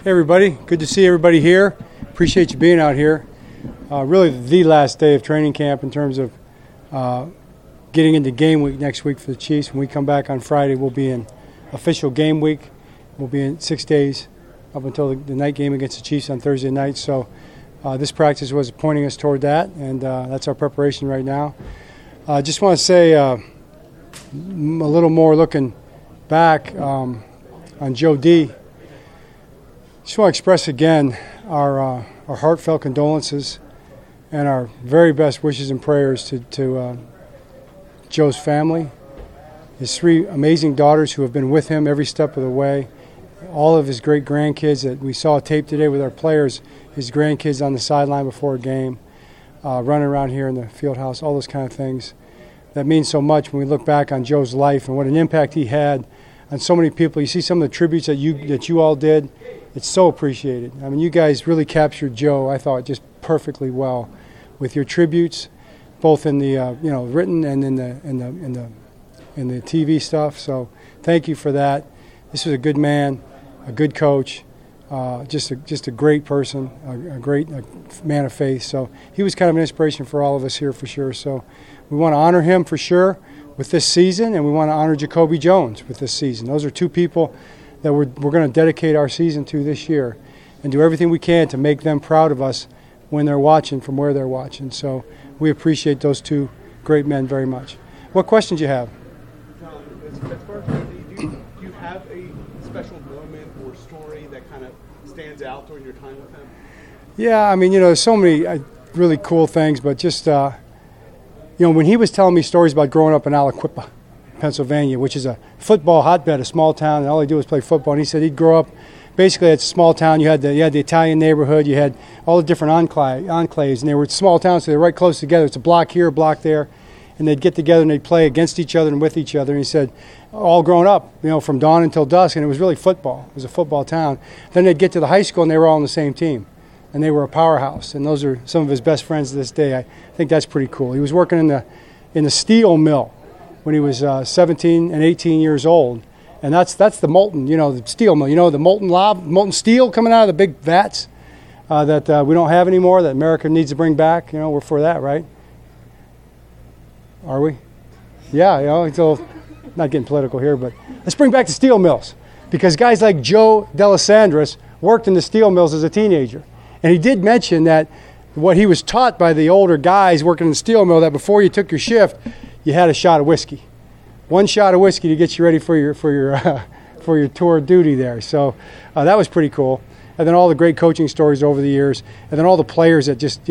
Hey everybody, good to see everybody here. Appreciate you being out here. Really the last day of training camp in terms of getting into game week next week for the Chiefs. When we come back on Friday, we'll be in official game week. We'll be in 6 days up until the night game against the Chiefs on Thursday night. So this practice was pointing us toward that, and that's our preparation right now. I just want to say a little more looking back on Joe D. Just want to express again our heartfelt condolences and our very best wishes and prayers to Joe's family, his 3 amazing daughters who have been with him every step of the way, all of his great grandkids that we saw tape today with our players, his grandkids on the sideline before a game, running around here in the field house, all those kind of things. That means so much when we look back on Joe's life and what an impact he had on so many people. You see some of the tributes that you all did. It's so appreciated. I mean, you guys really captured Joe, I thought, just perfectly well with your tributes, both in the written and in the TV stuff. So thank you for that. This was a good man, a good coach, just a great person, a great man of faith. So he was kind of an inspiration for all of us here for sure. So we want to honor him for sure with this season, and we want to honor Jacoby Jones with this season. Those are 2 people that we're going to dedicate our season to this year and do everything we can to make them proud of us when they're watching from where they're watching. So we appreciate those 2 great men very much. What questions you have? As far as do you have a special moment or story that kind of stands out during your time with him? Yeah, I mean, there's so many really cool things, but just, when he was telling me stories about growing up in Aliquippa, Pennsylvania, which is a football hotbed, a small town, and all he did was play football. And he said he'd grow up basically it's a small town. You had the Italian neighborhood, you had all the different enclaves, and they were small towns, so they were right close together. It's a block here, a block there, and they'd get together and they'd play against each other and with each other. And he said, all grown up, from dawn until dusk, and it was really football. It was a football town. Then they'd get to the high school, and they were all on the same team, and they were a powerhouse. And those are some of his best friends to this day. I think that's pretty cool. He was working in the steel mill when he was 17 and 18 years old. And that's the molten, the steel mill, the molten steel coming out of the big vats that we don't have anymore, that America needs to bring back. We're for that, right? Are we? Yeah, so not getting political here, but let's bring back the steel mills, because guys like Joe Delisandris worked in the steel mills as a teenager. And he did mention that what he was taught by the older guys working in the steel mill, that before you took your shift, you had a shot of whiskey. 1 shot of whiskey to get you ready for your tour of duty there. So that was pretty cool. And then all the great coaching stories over the years, and then all the players that just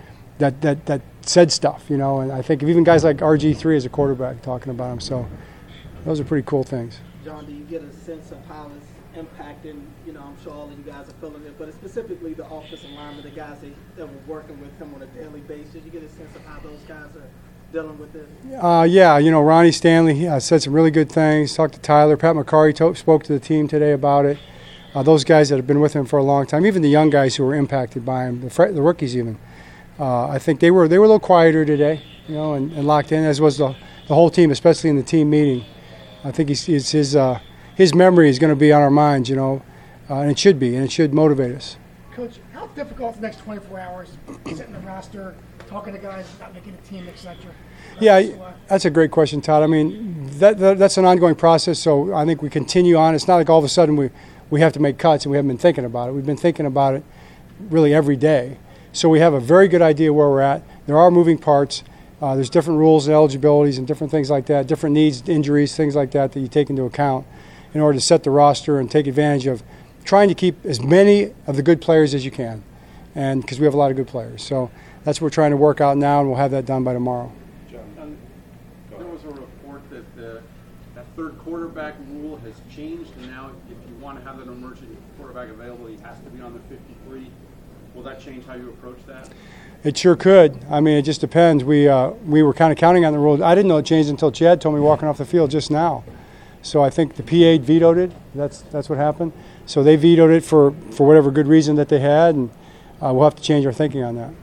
that said stuff. And I think of even guys like RG3 as a quarterback talking about him. So those are pretty cool things. John, do you get a sense of how it's impacting? I'm sure all of you guys are feeling it, but specifically the offensive linemen, the guys that were working with him on a daily basis. You get a sense of how those guys are dealing with this? Ronnie Stanley said some really good things. Talked to Tyler. Pat McCarry spoke to the team today about it. Those guys that have been with him for a long time, even the young guys who were impacted by him, the rookies even. I think they were a little quieter today, and locked in, as was the whole team, especially in the team meeting. I think his memory is going to be on our minds, and it should be, and it should motivate us. Coach, how difficult the next 24 hours setting the roster, talking to guys about making a team, etc.? Yeah, that's a great question, Todd. I mean, that's an ongoing process, so I think we continue on. It's not like all of a sudden we have to make cuts and we haven't been thinking about it. We've been thinking about it really every day. So we have a very good idea where we're at. There are moving parts. There's different rules and eligibilities and different things like that, different needs, injuries, things like that you take into account in order to set the roster and take advantage of trying to keep as many of the good players as you can, and because we have a lot of good players. So that's what we're trying to work out now, and we'll have that done by tomorrow. John, there was a report that that third quarterback rule has changed, and now if you want to have an emerging quarterback available, he has to be on the 53. Will that change how you approach that? It sure could. I mean, it just depends. We were kind of counting on the rule. I didn't know it changed until Chad told me walking off the field just now. So I think the PA vetoed it. That's what happened. So they vetoed it for whatever good reason that they had, and we'll have to change our thinking on that.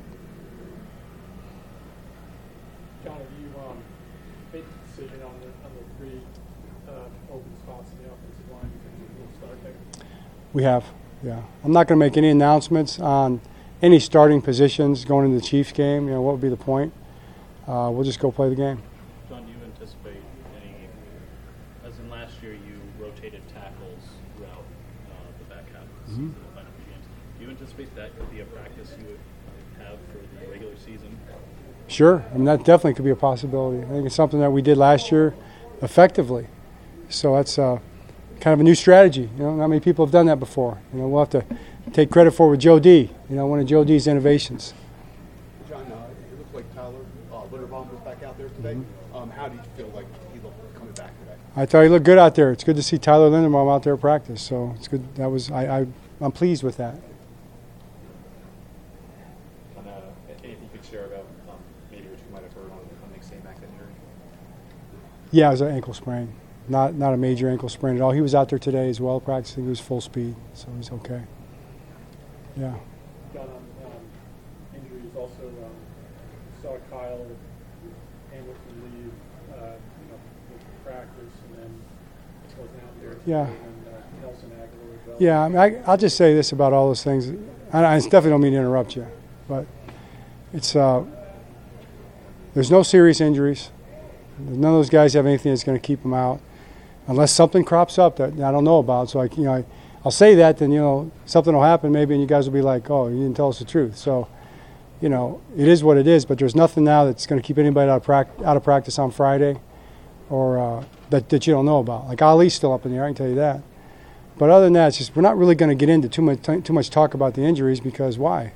John, have you made the decision on the 3 open spots in the offensive line? You think you'll start there? We have. Yeah. I'm not going to make any announcements on any starting positions going into the Chiefs game. What would be the point? We'll just go play the game. John, do you anticipate any, as in last year you rotated tackles throughout the back half of the season, the final few games. Do you anticipate that could be a practice you would have for the regular season? Sure. I mean, that definitely could be a possibility. I think it's something that we did last year effectively. So that's kind of a new strategy. Not many people have done that before. We'll have to take credit for it with Joe D. One of Joe D's innovations. John, it looked like Tyler Linderbaum was back out there today. How do you feel like he looked coming back today? I thought he looked good out there. It's good to see Tyler Linderbaum out there at practice. So it's good. I'm pleased with that. Anything you could share about maybe what you might have heard on Nick Samac injury? Yeah, it was an ankle sprain. Not a major ankle sprain at all. He was out there today as well practicing. He was full speed, so he's okay. Yeah. Got on injuries also. Saw Kyle Hamilton leave, with practice, and then wasn't out there. Yeah. And Nelson Aguilar as well. Yeah, I mean, I'll just say this about all those things. I definitely don't mean to interrupt you, but it's there's no serious injuries. None of those guys have anything that's going to keep them out, unless something crops up that I don't know about. So I'll say that, then something will happen maybe, and you guys will be like, "Oh, you didn't tell us the truth." So, it is what it is. But there's nothing now that's going to keep anybody out of practice on Friday, or that you don't know about. Like Ali's still up in the air, I can tell you that. But other than that, it's just we're not really going to get into too much talk about the injuries, because why?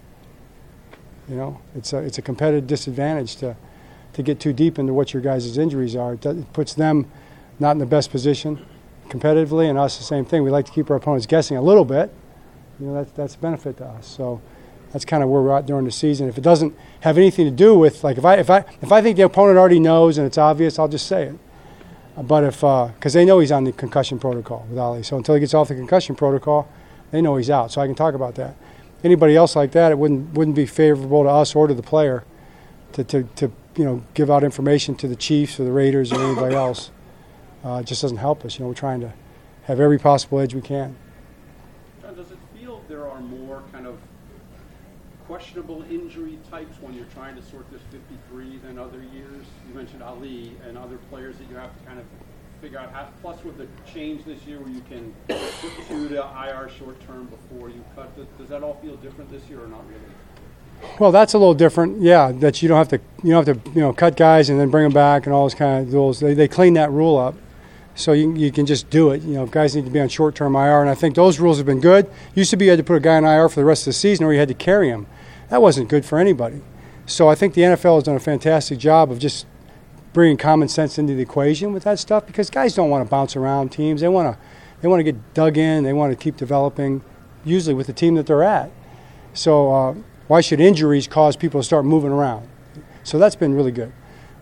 It's a competitive disadvantage to get too deep into what your guys' injuries are. It puts them not in the best position competitively, and us the same thing. We like to keep our opponents guessing a little bit. That's a benefit to us. So that's kind of where we're at during the season. If it doesn't have anything to do with, like, if I think the opponent already knows and it's obvious, I'll just say it. But because they know he's on the concussion protocol with Ali, so until he gets off the concussion protocol, they know he's out. So I can talk about that. Anybody else like that, it wouldn't be favorable to us or to the player to give out information to the Chiefs or the Raiders or anybody else. It just doesn't help us. We're trying to have every possible edge we can. John, does it feel there are more kind of questionable injury types when you're trying to sort this 53 than other years? You mentioned Ali and other players that you have to kind of figure out how. Plus, with the change this year where you can put 2 to IR short term before you cut, does that all feel different this year or not really? Well, that's a little different, yeah. That you don't have to cut guys and then bring them back and all those kind of rules. They clean that rule up, so you can just do it. Guys need to be on short-term IR, and I think those rules have been good. Used to be you had to put a guy on IR for the rest of the season, or you had to carry him. That wasn't good for anybody. So I think the NFL has done a fantastic job of just bringing common sense into the equation with that stuff, because guys don't want to bounce around teams. They want to get dug in. They want to keep developing, usually with the team that they're at. So. Why should injuries cause people to start moving around? So that's been really good.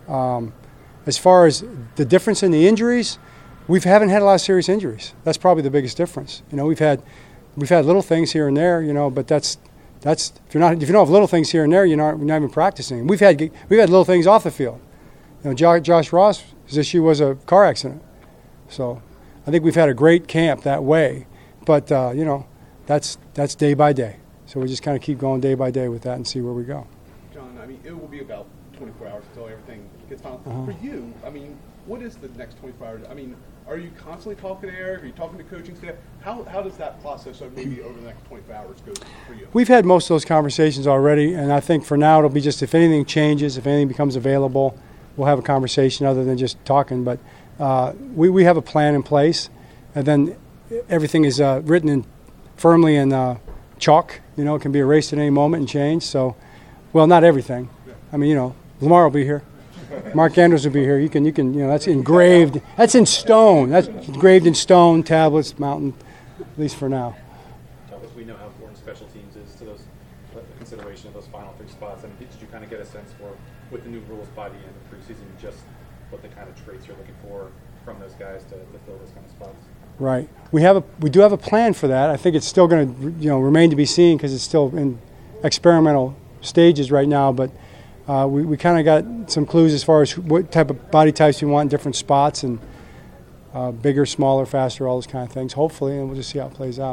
As far as the difference in the injuries, we haven't had a lot of serious injuries. That's probably the biggest difference. We've had little things here and there, but that's if you don't have little things here and there, you're not even practicing. We've had little things off the field. Josh Ross, his issue was a car accident. So I think we've had a great camp that way. But that's day by day. So we just kind of keep going day by day with that and see where we go. John, I mean, it will be about 24 hours until everything gets final. For you, I mean, what is the next 24 hours? I mean, are you constantly talking to Eric? Are you talking to coaching staff? How does that process of maybe over the next 24 hours go for you? We've had most of those conversations already, and I think for now it'll be just if anything changes, if anything becomes available, we'll have a conversation other than just talking. But we have a plan in place, and then everything is written firmly in chalk. It can be erased at any moment and changed. So, well, not everything. I mean, Lamar will be here. Mark Andrews will be here. You can. That's engraved. That's in stone. That's engraved in stone, tablets, mountain, at least for now. We know how important special teams is to those consideration of those final 3 spots. I mean, did you kind of get a sense for, with the new rules by the end of preseason, just what the kind of traits you're looking for from those guys to fill those kind of spots? Right. We do have a plan for that. I think it's still going to remain to be seen because it's still in experimental stages right now. But we kind of got some clues as far as what type of body types we want in different spots, and bigger, smaller, faster, all those kind of things. Hopefully, and we'll just see how it plays out.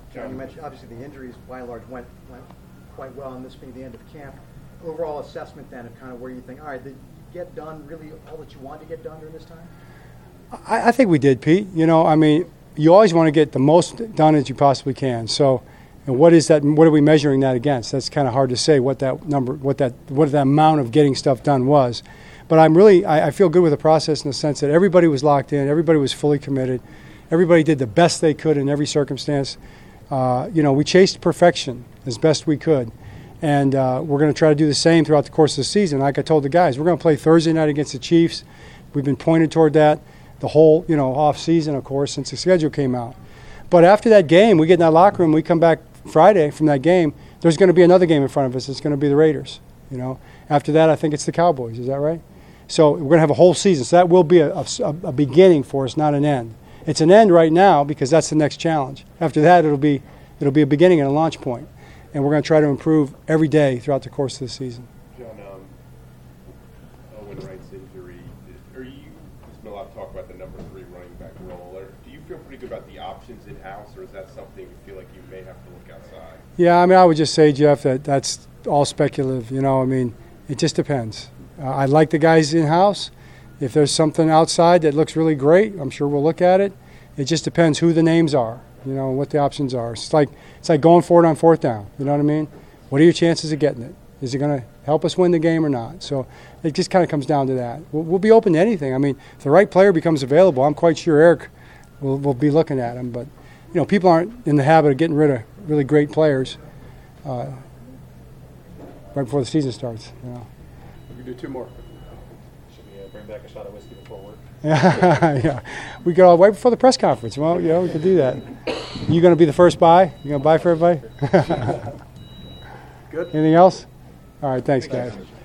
John, you mentioned obviously the injuries by and large went quite well, and this being the end of camp. Overall assessment then of kind of where you think, all right, did you get done really all that you wanted to get done during this time? I think we did, Pete. You know, I mean, you always want to get the most done as you possibly can. So, and what is that? What are we measuring that against? That's kind of hard to say what that number, what that amount of getting stuff done was. But I feel good with the process in the sense that everybody was locked in, everybody was fully committed, everybody did the best they could in every circumstance. You know, we chased perfection as best we could. And we're going to try to do the same throughout the course of the season. Like I told the guys, we're going to play Thursday night against the Chiefs. We've been pointed toward that the whole, off season, of course, since the schedule came out. But after that game, we get in that locker room, we come back Friday from that game, there's going to be another game in front of us. It's going to be the Raiders, After that, I think it's the Cowboys. Is that right? So we're going to have a whole season. So that will be a beginning for us, not an end. It's an end right now because that's the next challenge. After that, it'll be a beginning and a launch point. And we're going to try to improve every day throughout the course of the season. John, Owen Wright's injury, there's been a lot of talk about the number 3 running back role. Do you feel pretty good about the options in-house, or is that something you feel like you may have to look outside? Yeah, I mean, I would just say, Jeff, that's all speculative. I mean, it just depends. I like the guys in-house. If there's something outside that looks really great, I'm sure we'll look at it. It just depends who the names are, what the options are. It's like going for it on 4th down. You know what I mean? What are your chances of getting it? Is it going to help us win the game or not? So it just kind of comes down to that. We'll be open to anything. I mean, if the right player becomes available, I'm quite sure Eric will be looking at him. But, people aren't in the habit of getting rid of really great players right before the season starts. We can do 2 more. Should we bring back a shot of whiskey before work? Yeah. We could all wait before the press conference. Well, we could do that. You going to be the first buy? You going to buy for everybody? Good. Anything else? All right, thanks, guys.